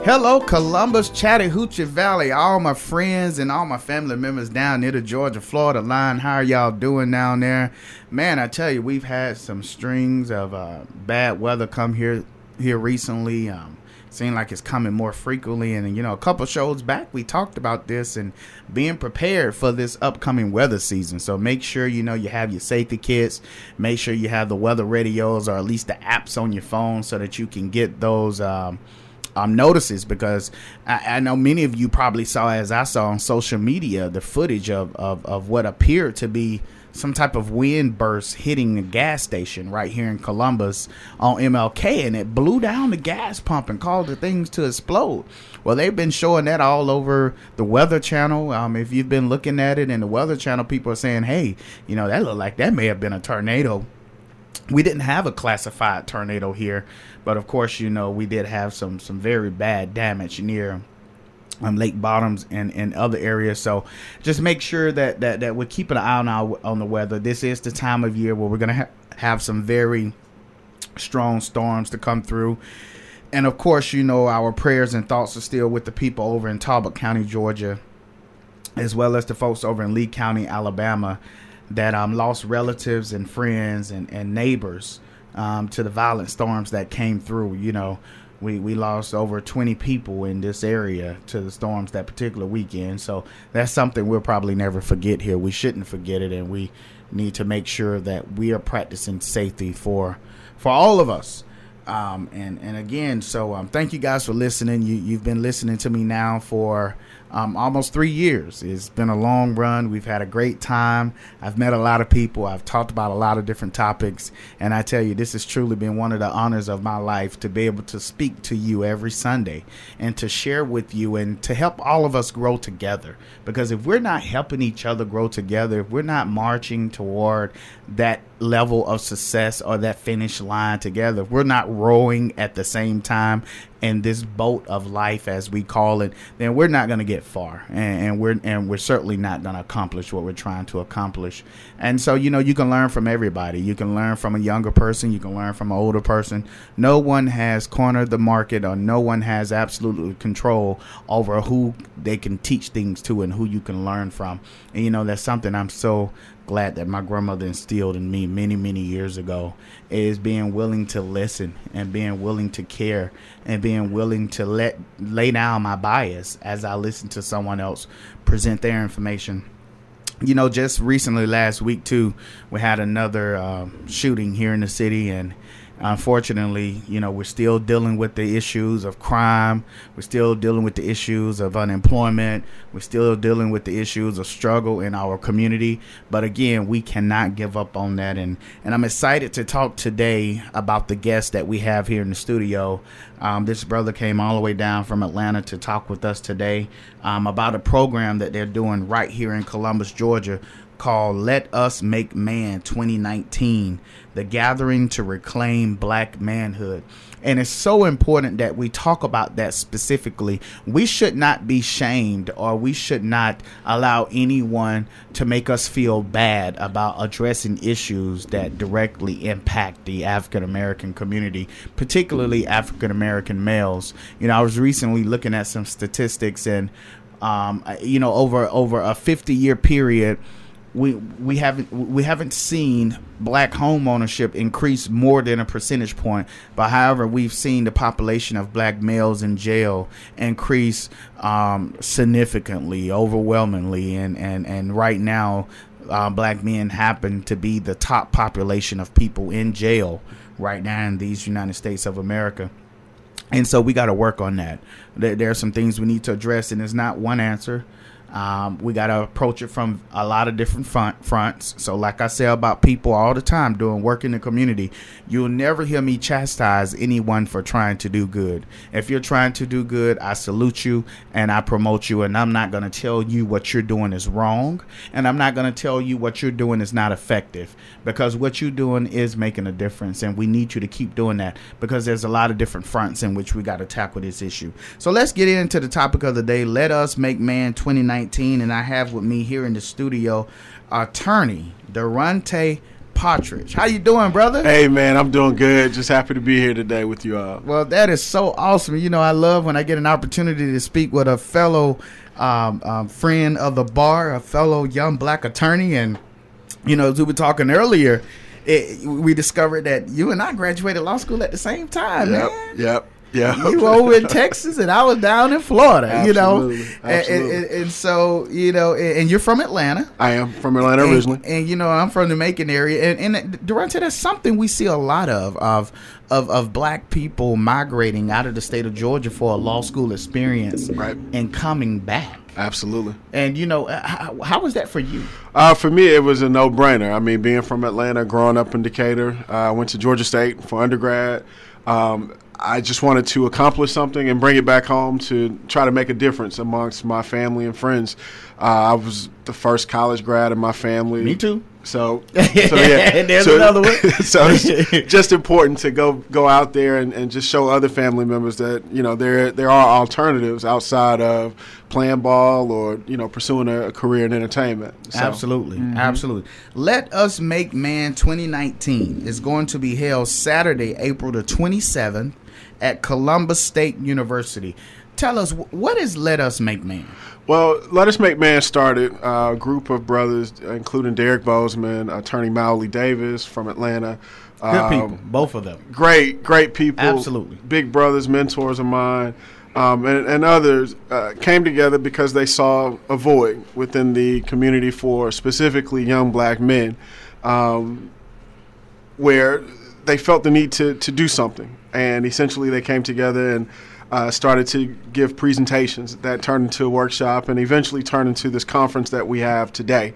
Hello, Columbus, Chattahoochee Valley, all my friends and all my family members down near the Georgia-Florida line. How are y'all doing down there? Man, I tell you, we've had some strings of bad weather come here recently. Seems like it's coming more frequently. And, a couple shows back, we talked about this and being prepared for this upcoming weather season. So make sure, you have your safety kits. Make sure you have the weather radios or at least the apps on your phone so that you can get those notices, because I know many of you probably saw, as I saw on social media, the footage of what appeared to be some type of wind burst hitting a gas station right here in Columbus on MLK, and it blew down the gas pump and caused the things to explode. Well, they've been showing that all over the Weather Channel. If you've been looking at it in the Weather Channel, people are saying, hey, that looked like that may have been a tornado. We didn't have a classified tornado here, but of course, we did have some very bad damage near Lake Bottoms and other areas. So just make sure that we're keeping an eye on the weather. This is the time of year where we're going to have some very strong storms to come through. And of course, our prayers and thoughts are still with the people over in Talbot County, Georgia, as well as the folks over in Lee County, Alabama, that lost relatives and friends and neighbors to the violent storms that came through. We lost over 20 people in this area to the storms that particular weekend. So that's something we'll probably never forget here. We shouldn't forget it, and we need to make sure that we are practicing safety for all of us. And again, so thank you guys for listening. You've been listening to me now for almost 3 years. It's been a long run. We've had a great time. I've met a lot of people. I've talked about a lot of different topics. And I tell you, this has truly been one of the honors of my life to be able to speak to you every Sunday and to share with you and to help all of us grow together. Because if we're not helping each other grow together, if we're not marching toward that level of success or that finish line together, if we're not rowing at the same time in this boat of life, as we call it, then we're not going to get far, and we're certainly not going to accomplish what we're trying to accomplish. And so, you can learn from everybody. You can learn from a younger person. You can learn from an older person. No one has cornered the market, or no one has absolute control over who they can teach things to and who you can learn from. And, that's something I'm so glad that my grandmother instilled in me many, many years ago, is being willing to listen and being willing to care and being willing to lay down my bias as I listen to someone else present their information. Just recently, last week too, we had another shooting here in the city, and unfortunately, we're still dealing with the issues of crime. We're still dealing with the issues of unemployment. We're still dealing with the issues of struggle in our community. But again, we cannot give up on that. And I'm excited to talk today about the guest that we have here in the studio. This brother came all the way down from Atlanta to talk with us today about a program that they're doing right here in Columbus, Georgia, called Let Us Make Man 2019, the gathering to reclaim black manhood. And it's so important that we talk about that specifically. We should not be shamed, or we should not allow anyone to make us feel bad about addressing issues that directly impact the African American community, particularly African American males. I was recently looking at some statistics, and over a 50-year period, we haven't seen black home ownership increase more than a percentage point. But however, we've seen the population of black males in jail increase significantly, overwhelmingly, and right now black men happen to be the top population of people in jail right now in these United States of America. And so we got to work on that. There are some things we need to address, and there's not one answer. We got to approach it from a lot of different fronts. So like I say about people all the time doing work in the community, you'll never hear me chastise anyone for trying to do good. If you're trying to do good, I salute you and I promote you. And I'm not going to tell you what you're doing is wrong. And I'm not going to tell you what you're doing is not effective, because what you're doing is making a difference. And we need you to keep doing that, because there's a lot of different fronts in which we got to tackle this issue. So let's get into the topic of the day. Let Us Make Man 2019. And I have with me here in the studio attorney Durante Partridge. How you doing, brother? Hey, man, I'm doing good. Just happy to be here today with you all. Well, that is so awesome. You know, I love when I get an opportunity to speak with a fellow friend of the bar, a fellow young black attorney. And, you know, as we were talking earlier, we discovered that you and I graduated law school at the same time, man. Yep. Yeah, you were over in Texas and I was down in Florida. Absolutely. You know, and so you know, and you're from Atlanta. I am from Atlanta originally, and you know, I'm from the Macon area. And Durante, that's something we see a lot of black people migrating out of the state of Georgia for a law school experience, right, and coming back. Absolutely. And you know, how was that for you? For me, it was a no-brainer. I mean, being from Atlanta, growing up in Decatur, I went to Georgia State for undergrad. I just wanted to accomplish something and bring it back home to try to make a difference amongst my family and friends. I was the first college grad in my family. Me too. So yeah. There's another one. So it's just important to go out there and just show other family members that, you know, there are alternatives outside of playing ball or, you know, pursuing a career in entertainment. So. Absolutely. Absolutely. Let Us Make Man 2019 is going to be held Saturday, April the 27th at Columbus State University. Tell us, what is Let Us Make Man? Well, Let Us Make Man started a group of brothers, including Derek Bozeman, attorney Mowley Davis from Atlanta. Good people, both of them. Great people. Absolutely. Big brothers, mentors of mine, and others came together because they saw a void within the community for specifically young black men, where they felt the need to do something. And essentially they came together and started to give presentations that turned into a workshop and eventually turned into this conference that we have today.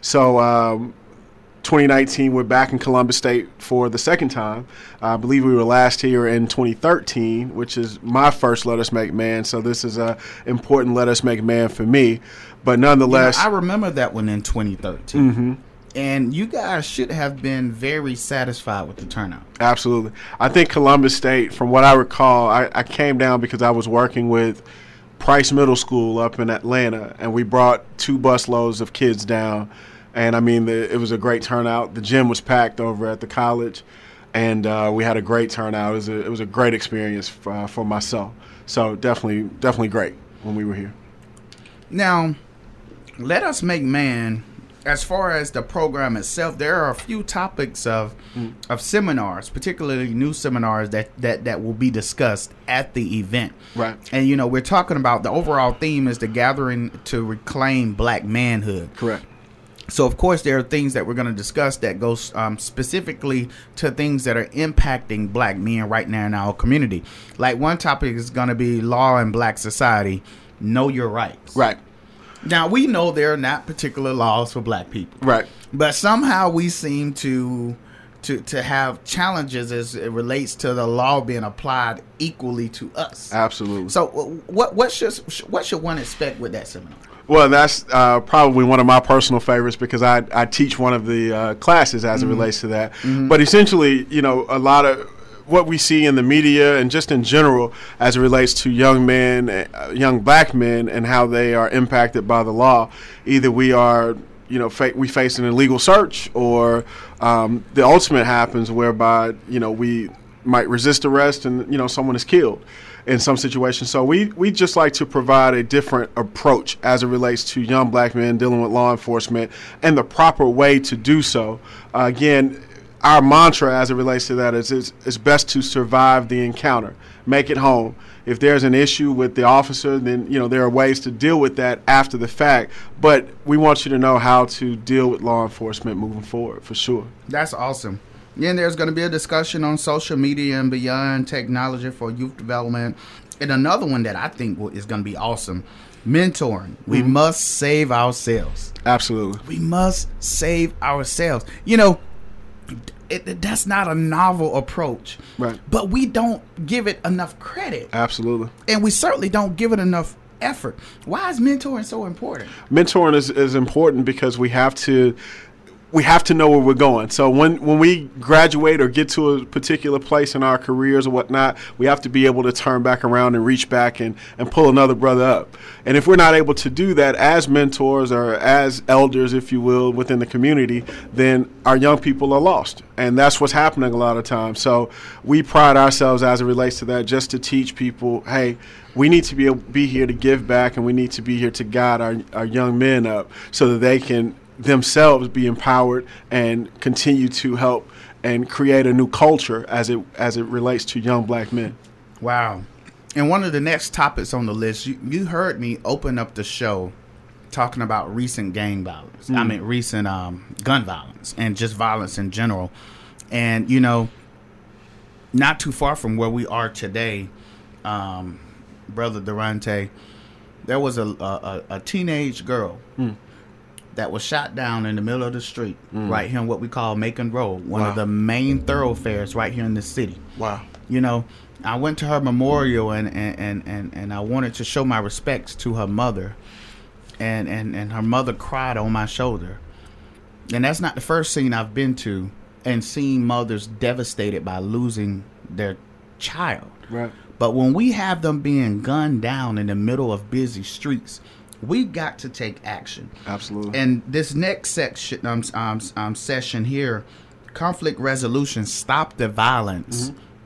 So 2019, we're back in Columbus State for the second time. I believe we were last here in 2013, which is my first Let Us Make Man. So this is a important Let Us Make Man for me. But nonetheless, I remember that one in 2013. Mm-hmm. And you guys should have been very satisfied with the turnout. Absolutely. I think Columbus State, from what I recall, I came down because I was working with Price Middle School up in Atlanta, and we brought 2 busloads of kids down. And, I mean, it was a great turnout. The gym was packed over at the college, and we had a great turnout. It was a great experience for myself. So definitely great when we were here. Now, Let Us Make Man, as far as the program itself, there are a few topics of seminars, particularly new seminars that will be discussed at the event. Right. And, you know, we're talking about the overall theme is the gathering to reclaim black manhood. Correct. So, of course, there are things that we're going to discuss that goes specifically to things that are impacting black men right now in our community. Like one topic is going to be law in black society, know your rights. Right. Now, we know there are not particular laws for black people. Right. But somehow we seem to have challenges as it relates to the law being applied equally to us. Absolutely. So what should one expect with that seminar? Well, that's probably one of my personal favorites because I teach one of the classes as it relates to that. Mm-hmm. But essentially, you know, a lot of what we see in the media and just in general as it relates to young men, young black men, and how they are impacted by the law. Either we are, you know, we face an illegal search, or the ultimate happens whereby, you know, we might resist arrest and, you know, someone is killed in some situations. So we just like to provide a different approach as it relates to young black men dealing with law enforcement and the proper way to do so. Again, our mantra as it relates to that is it's best to survive the encounter, make it home. If there's an issue with the officer, then, you know, there are ways to deal with that after the fact. But we want you to know how to deal with law enforcement moving forward, for sure. That's awesome. Then there's going to be a discussion on social media and beyond, technology for youth development. And another one that I think is going to be awesome, mentoring. We must save ourselves. Absolutely. We must save ourselves. You know, that's not a novel approach, right? But we don't give it enough credit. Absolutely. And we certainly don't give it enough effort. Why is mentoring so important? Mentoring is important because we have to we have to know where we're going. So when we graduate or get to a particular place in our careers or whatnot, we have to be able to turn back around and reach back and pull another brother up. And if we're not able to do that as mentors or as elders, if you will, within the community, then our young people are lost. And that's what's happening a lot of times. So we pride ourselves as it relates to that, just to teach people, hey, we need to be here to give back, and we need to be here to guide our young men up so that they can themselves be empowered and continue to help and create a new culture as it relates to young black men. Wow. And one of the next topics on the list, you heard me open up the show talking about recent gang violence. I mean, recent gun violence and just violence in general. And, you know, not too far from where we are today, Brother Durante, there was a teenage girl that was shot down in the middle of the street, right here in what we call Macon Road, one of the main thoroughfares right here in the city. Wow. You know, I went to her memorial and I wanted to show my respects to her mother, and her mother cried on my shoulder. And that's not the first scene I've been to and seen mothers devastated by losing their child. Right. But when we have them being gunned down in the middle of busy streets, we got to take action. Absolutely. And this next section, session here, conflict resolution, stop the violence.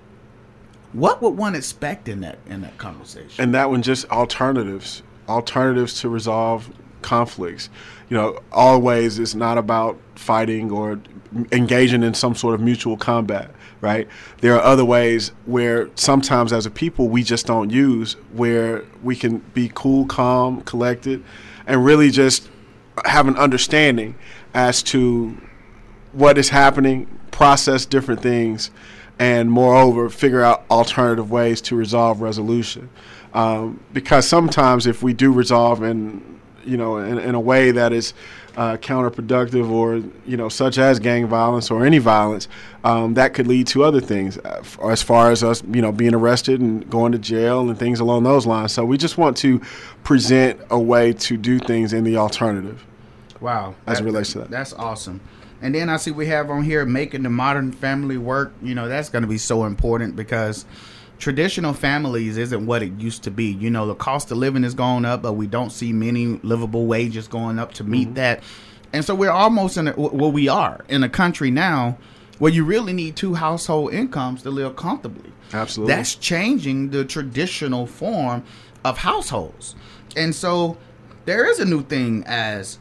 What would one expect in that conversation? And that one, just alternatives to resolve conflicts. You know, always it's not about fighting or engaging in some sort of mutual combat, right? There are other ways where sometimes as a people we just don't use, where we can be cool, calm, collected, and really just have an understanding as to what is happening, process different things, and moreover figure out alternative ways to resolve resolution. Because sometimes if we do resolve in a way that is counterproductive, or such as gang violence or any violence, that could lead to other things, as far as us being arrested and going to jail and things along those lines. So we just want to present a way to do things in the alternative. Wow, as it relates to that. That's awesome. And then I see we have on here making the modern family work. That's going to be so important, because traditional families isn't what it used to be. The cost of living is going up, but we don't see many livable wages going up to meet that. And so we're almost we are in a country now where you really need two household incomes to live comfortably. Absolutely. That's changing the traditional form of households. And so there is a new thing as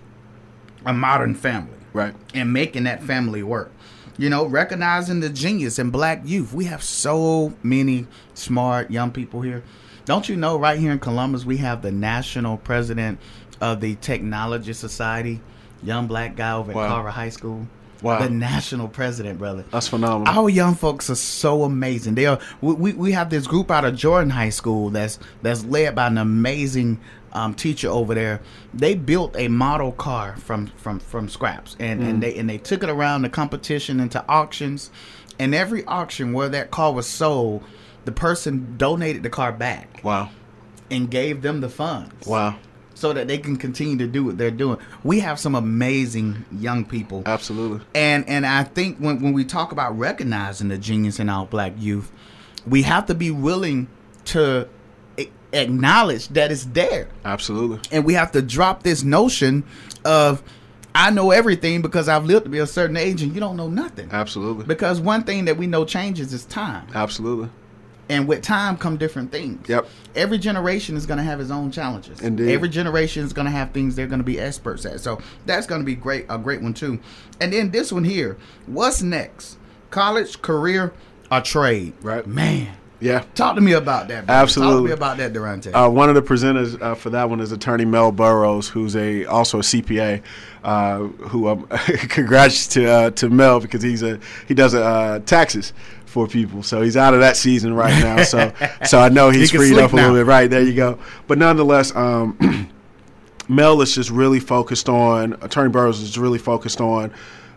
a modern family. Right. And making that family work. Recognizing the genius in black youth. We have so many smart young people here. Don't you know, right here in Columbus, we have the national president of the Technology Society, young black guy over at Carver High School. Wow. The national president, brother. That's phenomenal. Our young folks are so amazing. They are. We have this group out of Jordan High School that's led by an amazing teacher over there. They built a model car from scraps, and they took it around the competition into auctions, and every auction where that car was sold, the person donated the car back. Wow. And gave them the funds. Wow. So that they can continue to do what they're doing. We have some amazing young people. Absolutely. And I think when we talk about recognizing the genius in our black youth, we have to be willing to acknowledge that it's there. Absolutely. And we have to drop this notion of, I know everything because I've lived to be a certain age, and you don't know nothing. Absolutely. Because one thing that we know changes is time. Absolutely. And with time come different things. Yep. Every generation is going to have its own challenges. Indeed. Every generation is going to have things they're going to be experts at. So that's going to be a great one too. And then this one here, what's next? College, career, or trade? Right. Man. Yeah. Talk to me about that, brother. Absolutely. Talk to me about that, Durante. One of the presenters for that one is attorney Mel Burrows, who's also a CPA. Congrats to Mel, because he does taxes for people, so he's out of that season right now. So I know he's freed up a little bit. Right, there you go. But nonetheless, Mel is just really focused on. Attorney Burrows is really focused on,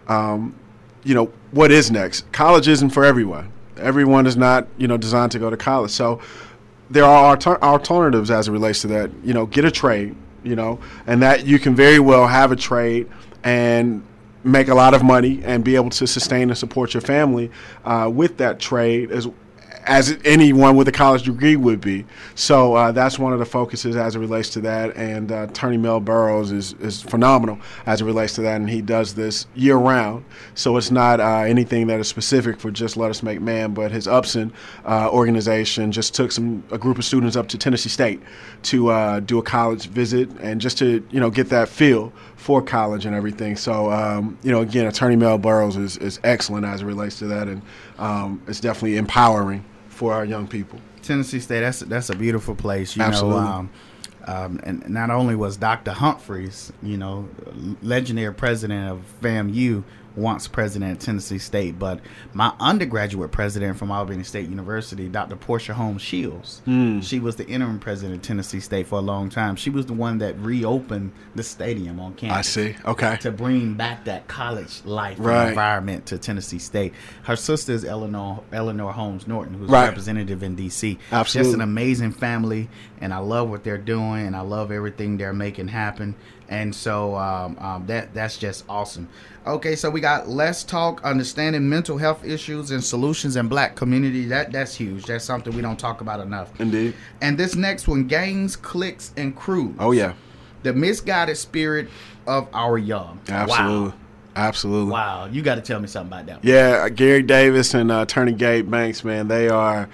what is next. College isn't for everyone. Everyone is not, designed to go to college. So there are alternatives as it relates to that. Get a trade, and that you can very well have a trade and make a lot of money and be able to sustain and support your family with that trade as anyone with a college degree would be. So that's one of the focuses as it relates to that. And Attorney Mel Burrows is phenomenal as it relates to that, and he does this year-round. So it's not anything that is specific for just Let Us Make Man, but his Upson organization just took a group of students up to Tennessee State to do a college visit and just to get that feel for college and everything. So, again, Attorney Mel Burrows is excellent as it relates to that, and it's definitely empowering for our young people. Tennessee State, that's a beautiful place. Absolutely. And not only was Dr. Humphreys, legendary president of FAMU, once president of Tennessee State, but my undergraduate president from Albany State University, Dr. Portia Holmes Shields, she was the interim president of Tennessee State for a long time. She was the one that reopened the stadium on campus. I see. Okay. To bring back that college life Right. and environment to Tennessee State. Her sister is Eleanor Holmes Norton, who's Right. a representative in D.C. Absolutely. Just an amazing family, and I love what they're doing, and I love everything they're making happen. And so that's just awesome. Okay, so we got Let's Talk, Understanding Mental Health Issues and Solutions in Black Community. That's huge. That's something we don't talk about enough. Indeed. And this next one, Gangs, Cliques, and Crews. Oh, yeah. The Misguided Spirit of Our Young. Absolutely. Wow. Absolutely. Wow. You got to tell me something about that one. Yeah, Gary Davis and Attorney Gabe Banks, man, they are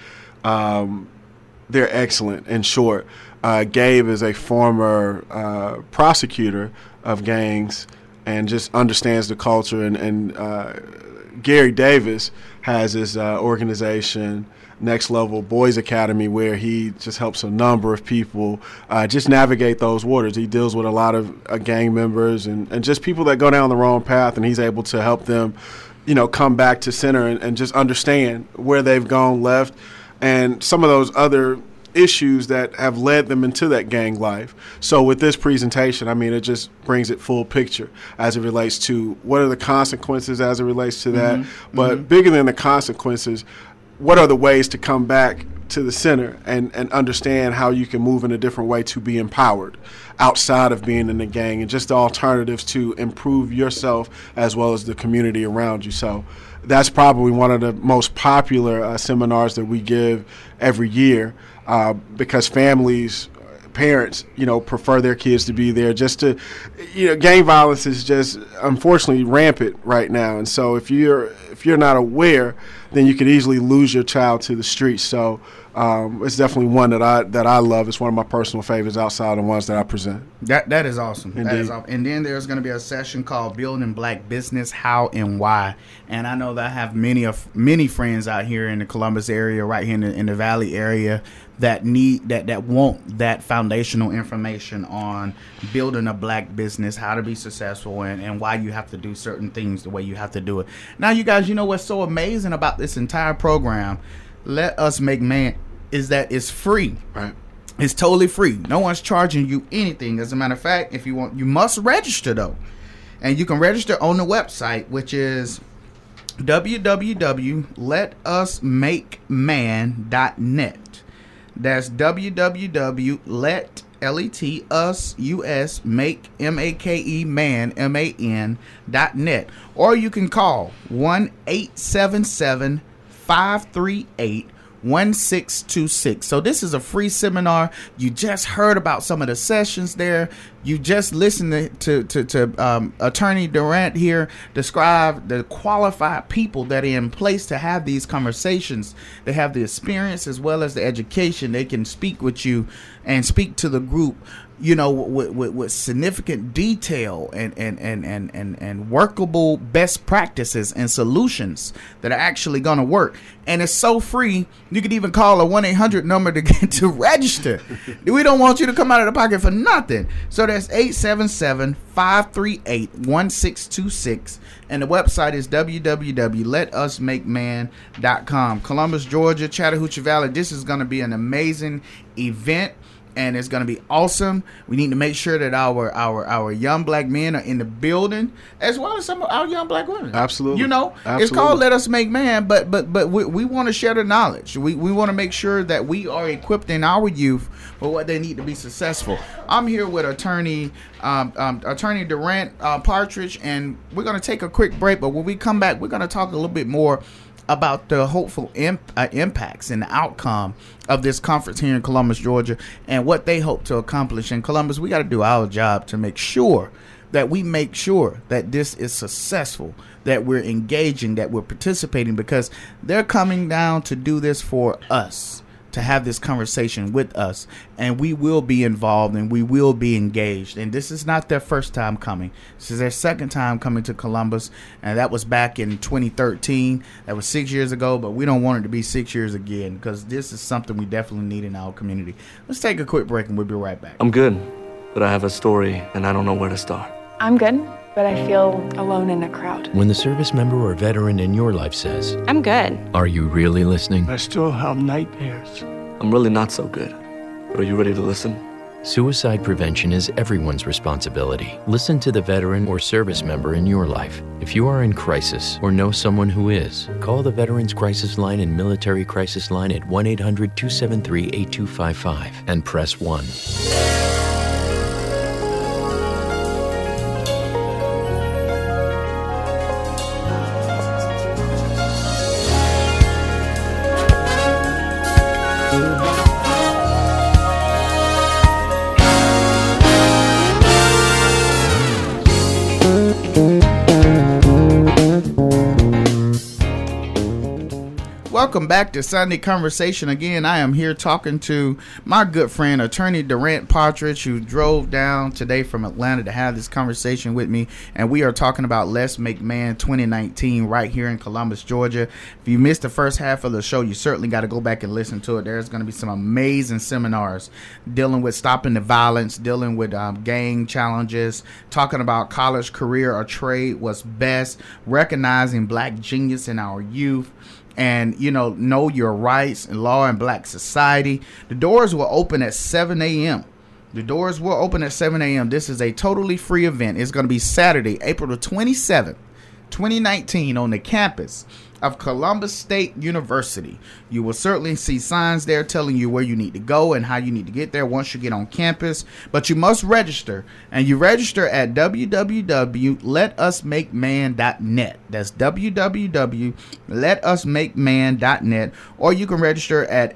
they're excellent. In short, Gabe is a former prosecutor of gangs and just understands the culture. And Gary Davis has his organization, Next Level Boys Academy, where he just helps a number of people just navigate those waters. He deals with a lot of gang members and just people that go down the wrong path, and he's able to help them, come back to center and just understand where they've gone left and some of those other issues that have led them into that gang life. So with this presentation, I mean, it just brings it full picture as it relates to what are the consequences as it relates to that. But bigger than the consequences, what are the ways to come back to the center and understand how you can move in a different way to be empowered outside of being in the gang, and just the alternatives to improve yourself as well as the community around you. So that's probably one of the most popular seminars that we give every year because families, parents, prefer their kids to be there just to, gang violence is just unfortunately rampant right now. And so if you're not aware, then you could easily lose your child to the streets. So it's definitely one that I love. It's one of my personal favorites outside of the ones that I present. That is awesome. Indeed. That is awesome. And then there's going to be a session called Building Black Business, How and Why. And I know that I have many friends out here in the Columbus area, right here in the Valley area, that need that want that foundational information on building a black business, how to be successful, and why you have to do certain things the way you have to do it. Now, you guys, what's so amazing about this entire program, Let Us Make Man, is that it's free. Right. It's totally free. No one's charging you anything. As a matter of fact, if you want, you must register though. And you can register on the website, which is www.letusmakeman.net. That's www.letusmakeman.net. Or you can call 1-877-538-1626. So this is a free seminar. You just heard about some of the sessions there. You just listened to Attorney Durant here describe the qualified people that are in place to have these conversations. They have the experience as well as the education. They can speak with you and speak to the group, with significant detail and workable best practices and solutions that are actually going to work. And it's so free, you could even call a 1-800 number to get to register. We don't want you to come out of the pocket for nothing. So that's 877-538-1626. And the website is www.letusmakeman.com. Columbus, Georgia, Chattahoochee Valley. This is going to be an amazing event. and it's going to be awesome. We need to make sure that our young black men are in the building, as well as some of our young black women. Absolutely. You know, Absolutely. It's called Let Us Make Man, but we want to share the knowledge. We want to make sure that we are equipping our youth with what they need to be successful. I'm here with Attorney Durant Partridge, and we're going to take a quick break, but when we come back, we're going to talk a little bit more about the hopeful impacts and the outcome of this conference here in Columbus, Georgia, and what they hope to accomplish in Columbus. We got to do our job to make sure that this is successful, that we're engaging, that we're participating, because they're coming down to do this for us, to have this conversation with us, and we will be involved and we will be engaged. And this is not their first time coming. This is their second time coming to Columbus, and that was back in 2013. That was 6 years ago, but we don't want it to be 6 years again, because this is something we definitely need in our community. Let's take a quick break and we'll be right back. I'm good, but I have a story and I don't know where to start. I'm good, but I feel alone in a crowd. When the service member or veteran in your life says, I'm good. Are you really listening? I still have nightmares. I'm really not so good, but are you ready to listen? Suicide prevention is everyone's responsibility. Listen to the veteran or service member in your life. If you are in crisis or know someone who is, call the Veterans Crisis Line and Military Crisis Line at 1-800-273-8255 and press 1. Welcome back to Sunday Conversation. Again, I am here talking to my good friend, Attorney Durant Partridge, who drove down today from Atlanta to have this conversation with me. And we are talking about Let's Make Man 2019 right here in Columbus, Georgia. If you missed the first half of the show, you certainly got to go back and listen to it. There's going to be some amazing seminars dealing with stopping the violence, dealing with gang challenges, talking about college, career, or trade, what's best, recognizing black genius in our youth, and know your rights and law in black society. The doors will open at 7 a.m. The doors will open at 7 a.m. This is a totally free event. It's going to be Saturday, April the 27th, 2019, on the campus of Columbus State University. You will certainly see signs there telling you where you need to go and how you need to get there once you get on campus. But you must register, and you register at www.letusmakeman.net. That's www.letusmakeman.net, or you can register at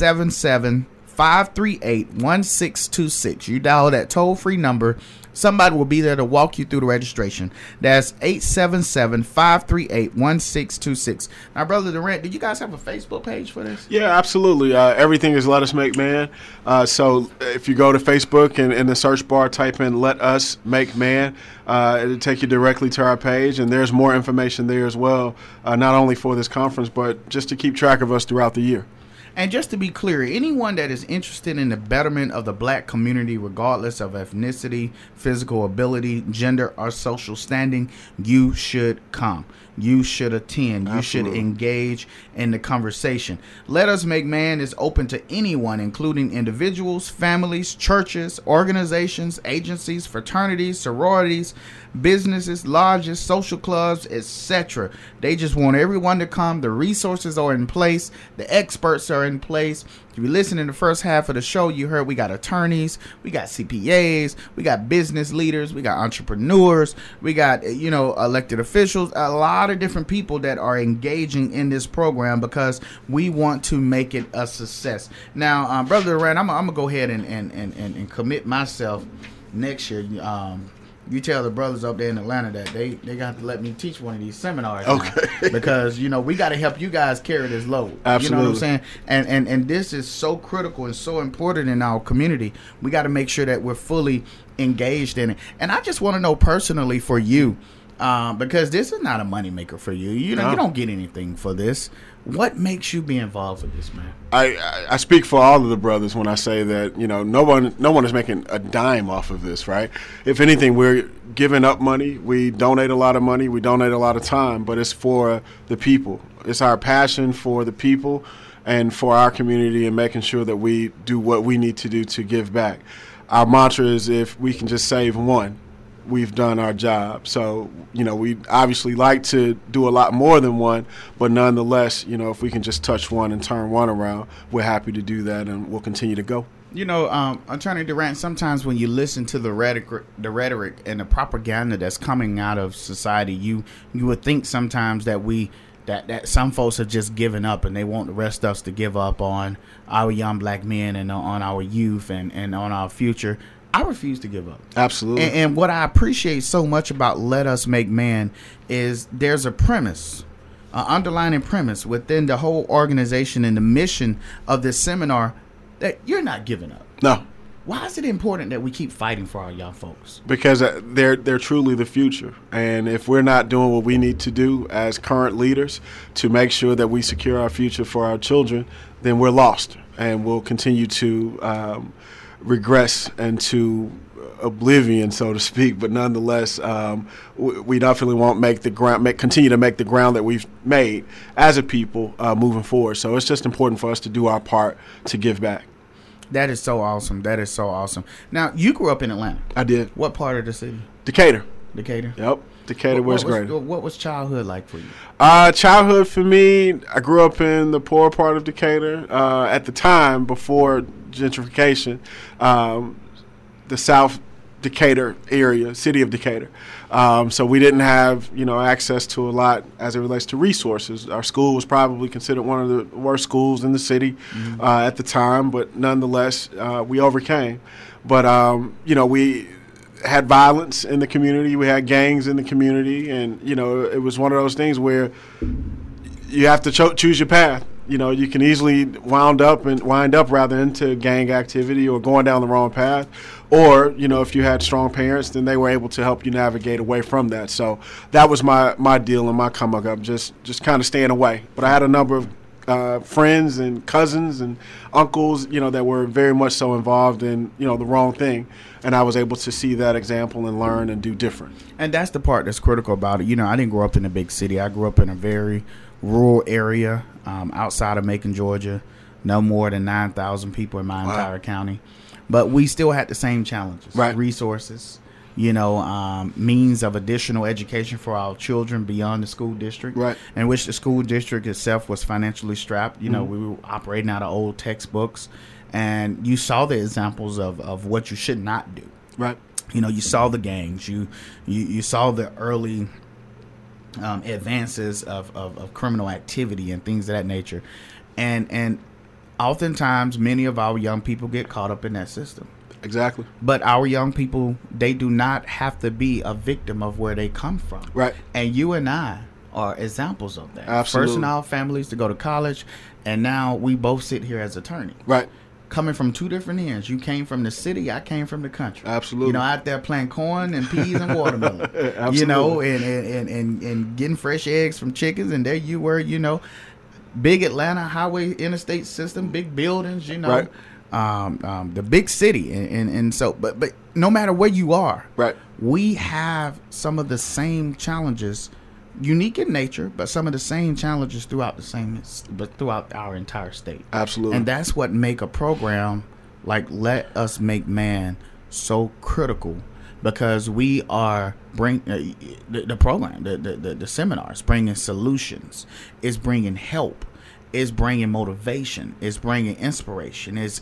877-538-1626. You dial that toll-free number. Somebody will be there to walk you through the registration. That's 877-538-1626. Now, Brother Durant, do you guys have a Facebook page for this? Yeah, absolutely. Everything is Let Us Make Man. So if you go to Facebook and in the search bar type in Let Us Make Man, it'll take you directly to our page. And there's more information there as well, not only for this conference, but just to keep track of us throughout the year. And just to be clear, anyone that is interested in the betterment of the black community, regardless of ethnicity, physical ability, gender, or social standing, you should come. You should attend. You should engage in the conversation. Let Us Make Man is open to anyone, including individuals, families, churches, organizations, agencies, fraternities, sororities, businesses, lodges, social clubs, etc. They just want everyone to come. The resources are in place. The experts are in place. If you listen in the first half of the show, you heard we got attorneys, we got CPAs, we got business leaders, we got entrepreneurs, we got, elected officials, a lot of different people that are engaging in this program because we want to make it a success. Now, Brother Durant, I'm going to go ahead and commit myself next year. You tell the brothers up there in Atlanta that they got to let me teach one of these seminars. Okay. Because, we got to help you guys carry this load. Absolutely. You know what I'm saying? And this is so critical and so important in our community. We got to make sure that we're fully engaged in it. And I just want to know personally for you, because this is not a moneymaker for you. You don't get anything for this. What makes you be involved with this, man? I speak for all of the brothers when I say that, no one is making a dime off of this, right? If anything, we're giving up money. We donate a lot of money. We donate a lot of time, but it's for the people. It's our passion for the people. and for our community and making sure that we do what we need to do to give back. Our mantra is if we can just save one, we've done our job. So, we obviously like to do a lot more than one, but nonetheless, if we can just touch one and turn one around, we're happy to do that, and we'll continue to go. Attorney Durant, sometimes when you listen to the rhetoric and the propaganda that's coming out of society, you would think sometimes that that some folks are just giving up and they want the rest of us to give up on our young black men and on our youth and on our future. I refuse to give up. Absolutely. And what I appreciate so much about Let Us Make Man is there's a premise, an underlying premise within the whole organization and the mission of this seminar that you're not giving up. No. Why is it important that we keep fighting for our young folks? Because they're truly the future. And if we're not doing what we need to do as current leaders to make sure that we secure our future for our children, then we're lost. And we'll continue to regress into oblivion, so to speak. But nonetheless, we definitely won't continue to make the ground that we've made as a people moving forward. So it's just important for us to do our part to give back. That is so awesome. That is so awesome. Now, you grew up in Atlanta. I did. What part of the city? Decatur. Decatur? Yep. Decatur, West Greater. What was childhood like for you? Childhood for me, I grew up in the poor part of Decatur. At the time, before gentrification, the South Decatur area, city of Decatur. So we didn't have, access to a lot as it relates to resources. Our school was probably considered one of the worst schools in the city at the time, but nonetheless, we overcame. But, we had violence in the community. We had gangs in the community, and, it was one of those things where you have to choose your path. You can easily wind up into gang activity or going down the wrong path. Or, if you had strong parents, then they were able to help you navigate away from that. So that was my deal and my come up, just kind of staying away. But I had a number of friends and cousins and uncles, that were very much so involved in, the wrong thing. And I was able to see that example and learn and do different. And that's the part that's critical about it. I didn't grow up in a big city. I grew up in a very rural area outside of Macon, Georgia. No more than 9,000 people in my entire county. But we still had the same challenges, right? Resources, means of additional education for our children beyond the school district, right? In which the school district itself was financially strapped. We were operating out of old textbooks, and you saw the examples of what you should not do, right? You saw the gangs, you saw the early advances of criminal activity and things of that nature, and oftentimes many of our young people get caught up in that system. Exactly. But our young people, they do not have to be a victim of where they come from. Right. And you and I are examples of that. Absolutely. First in our families to go to college, and now we both sit here as attorneys. Right. Coming from two different ends. You came from the city, I came from the country. Absolutely. Out there playing corn and peas and watermelon. Absolutely. And getting fresh eggs from chickens, and there you were, big Atlanta highway interstate system, big buildings, right. The big city, and so, but no matter where you are, right, we have some of the same challenges, unique in nature, but some of the same challenges throughout our entire state. Absolutely, and that's what make a program like Let Us Make Man so critical. Because we are the program, the seminars, bringing solutions, is bringing help, is bringing motivation, is bringing inspiration, is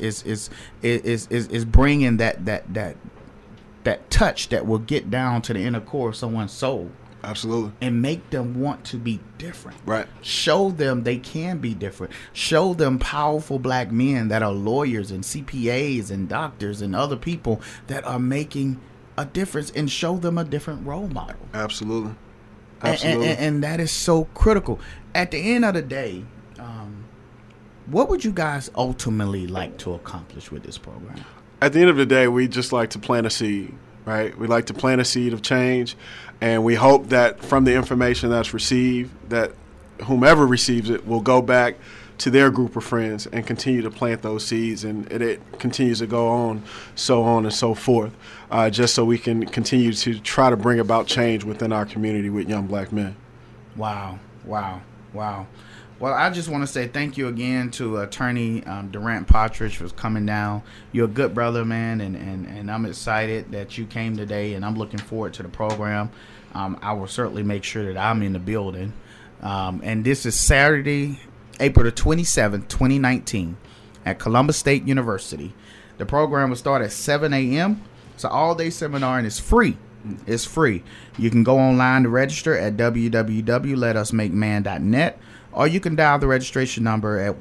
bringing that touch that will get down to the inner core of someone's soul. Absolutely. And make them want to be different. Right. Show them they can be different. Show them powerful black men that are lawyers and CPAs and doctors and other people that are making a difference, and show them a different role model. Absolutely. And that is so critical. At the end of the day, what would you guys ultimately like to accomplish with this program? At the end of the day, we just like to plant a seed, right? We like to plant a seed of change, and we hope that from the information that's received, that whomever receives it will go back to their group of friends and continue to plant those seeds, and it continues to go on and so forth, just so we can continue to try to bring about change within our community with young black men. Wow. Well, I just want to say thank you again to Attorney Durant Partridge for coming down. You're a good brother, man, and I'm excited that you came today, and I'm looking forward to the program. I will certainly make sure that I'm in the building. And this is Saturday, April the 27th, 2019, at Columbus State University. The program will start at 7 a.m. It's an all-day seminar, and it's free. It's free. You can go online to register at www.letusmakeman.net, or you can dial the registration number at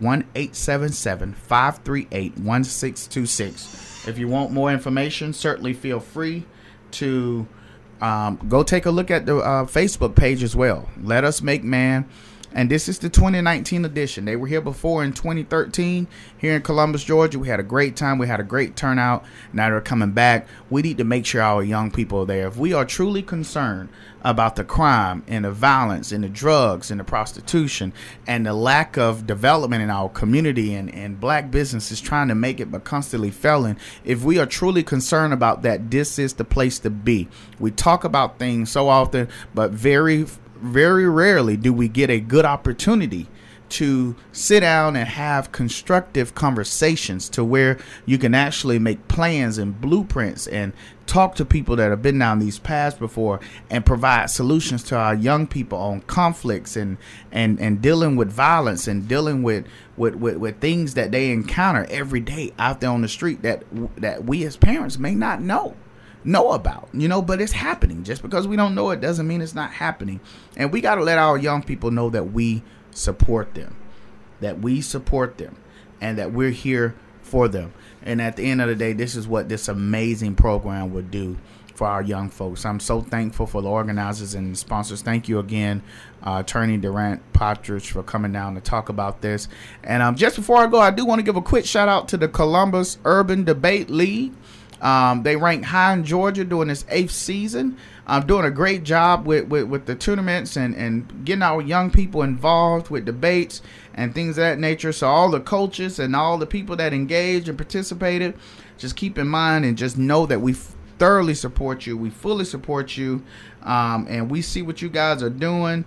1-877-538-1626. If you want more information, certainly feel free to go take a look at the Facebook page as well. Let Us Make Man. And this is the 2019 edition. They were here before in 2013 here in Columbus, Georgia. We had a great time. We had a great turnout. Now they're coming back. We need to make sure our young people are there. If we are truly concerned about the crime and the violence and the drugs and the prostitution and the lack of development in our community and black businesses trying to make it but constantly failing, if we are truly concerned about that, this is the place to be. We talk about things so often, but very rarely do we get a good opportunity to sit down and have constructive conversations to where you can actually make plans and blueprints and talk to people that have been down these paths before and provide solutions to our young people on conflicts and dealing with violence and dealing with things that they encounter every day out there on the street that we as parents may not know about, but it's happening. Just because we don't know it doesn't mean it's not happening. And we got to let our young people know that we support them, and that we're here for them. And at the end of the day, this is what this amazing program would do for our young folks. I'm so thankful for the organizers and sponsors. Thank you again, Attorney Durant Partridge, for coming down to talk about this. And just before I go, I do want to give a quick shout out to the Columbus Urban Debate League. They rank high in Georgia during this 8th season. Doing a great job with the tournaments and getting our young people involved with debates and things of that nature. So all the coaches and all the people that engaged and participated, just keep in mind and just know that we thoroughly support you. We fully support you. And we see what you guys are doing,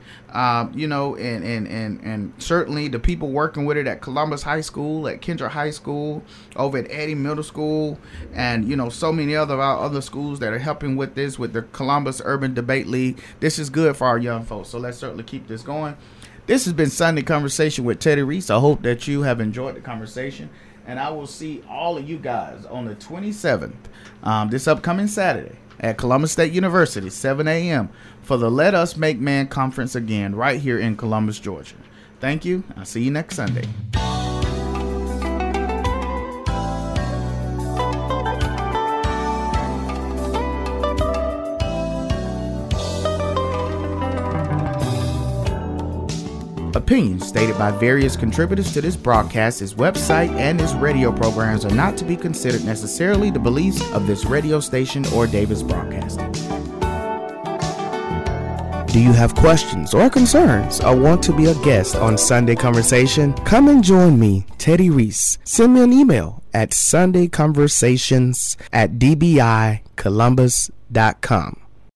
and certainly the people working with it at Columbus High School, at Kendra High School, over at Eddy Middle School, and, so many other schools that are helping with this, with the Columbus Urban Debate League. This is good for our young folks, so let's certainly keep this going. This has been Sunday Conversation with Teddy Reese. I hope that you have enjoyed the conversation, and I will see all of you guys on the 27th, this upcoming Saturday, at Columbus State University, 7 a.m. for the Let Us Make Man Conference again, right here in Columbus, Georgia. Thank you. I'll see you next Sunday. Opinions stated by various contributors to this broadcast, its website, and its radio programs are not to be considered necessarily the beliefs of this radio station or Davis Broadcasting. Do you have questions or concerns or want to be a guest on Sunday Conversation? Come and join me, Teddy Reese. Send me an email at sundayconversations@dbicolumbus.com.